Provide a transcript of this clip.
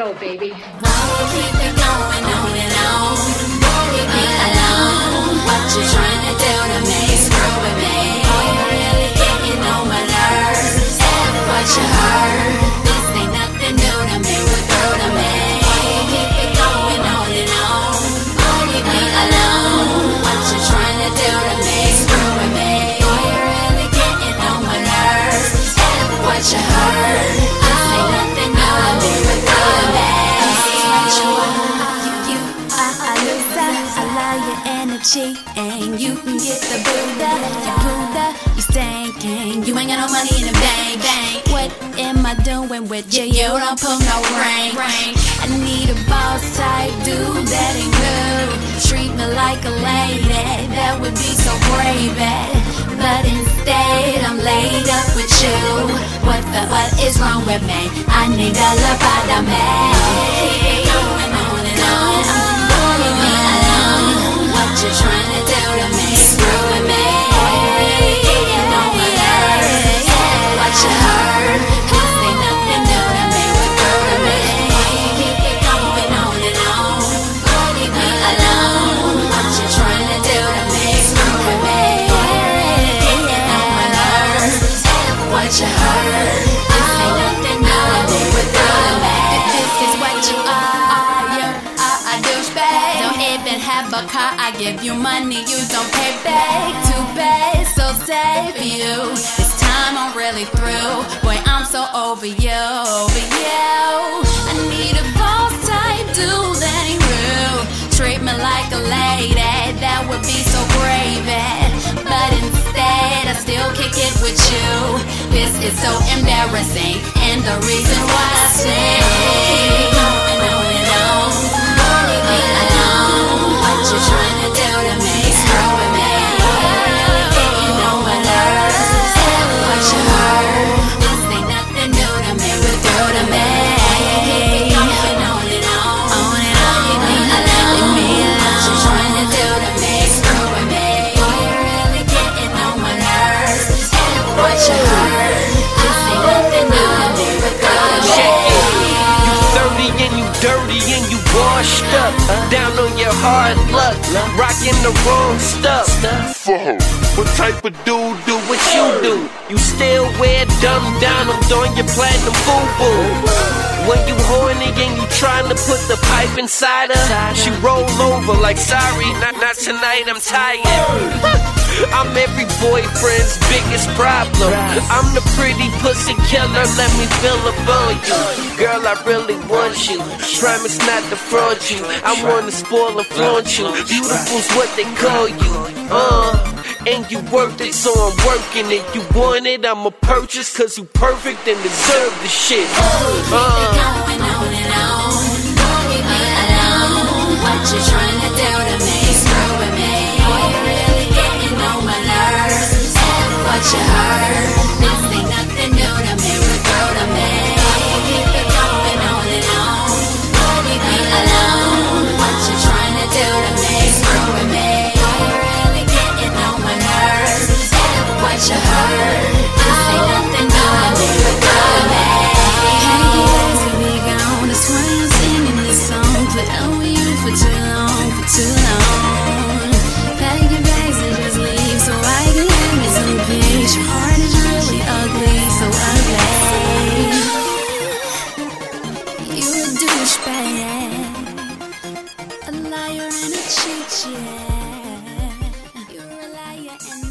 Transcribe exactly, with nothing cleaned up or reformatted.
go, baby. Why you keep it going on and on? Leave me alone. What you trying to do to me? Screwing me. Are you really getting on my nerves? After what you heard, this ain't nothing new to me. We're through to me. Why you keep it going on and on? Leave me alone. What you trying to do to me? Screwing me. Are you really getting on my nerves? After what you heard, this ain't nothing new to me. We're through to me. And you can get the Buddha, you Buddha, you stankin'. You ain't got no money in the bank, bank. What am I doing with you? You don't pull no rank, rank. I need a boss type dude that ain't rude. Treat me like a lady, that would be so brave. But instead, I'm laid up with you. What the what is wrong with me? I need a lobotomy. Keep it going on and on. Leave me alone. What you trying to do to me? Screwing me. Really getting on my nerves. What you heard? This ain't nothing new to me. We're through to me. Keep it going on and on. Leave me alone. What you trying to do to me? Screwing me. Really getting on my nerves. What you heard? This ain't nothing new to me. We're through to me. If this is what you are, you're a douchebag. Don't even have a car, I give you money, you don't pay back. Too bad, so sad for you. This time I'm really through. Boy, I'm so over you, over you. I need a boss type dude that ain't rude. Treat me like a lady, that would be so brave. But instead, I still kick it with you. This is so embarrassing, and the reason why I say keep it going on and on. Leave me alone. What you trying to do to me? Screwing me. Really getting on my nerves. What you heard? This ain't nothing new to me. We're through to me. Keep it going on and on. On and on. Leave me alone. Leave me alone. What you trying to do to me? Screwing me. Boy, you're really getting on my nerves. What you heard? This ain't nothing new to me. We're through to me. You thirty and you dirty and you washed up, down on your hard luck, rocking the wrong stuff. What type of dude do what you do? You still wear dumb Donald on your platinum boo-boo. When you horny and you trying to put the pipe inside her, she roll over like sorry, not, not tonight, I'm tired. I'm every boyfriend's biggest problem. I'm the pretty pussy killer, let me fill up on you. Girl, I really want you, promise not to fraud you. I wanna spoil and flaunt you. Beautiful's what they call you, uh and you worked it, so I'm working it. You want it, I'ma purchase, cause you perfect and deserve the shit. uh. Going on and on. Leave me alone. What you trying to do to me? Screwing me. Are you really getting on my nerves? What you heard? This ain't nothing new to me. We're through to me. Keep it going on and on. Leave me alone. What you trying to do to me? Screwing me. Are you really getting on my nerves? What you heard? This ain't nothing new to me. We're through to me. For too long, for too long. Pack your bags and just leave so I can have me some peace. Your heart is really ugly, so ugly. You a douchebag, a liar and a cheat, yeah. You're a liar and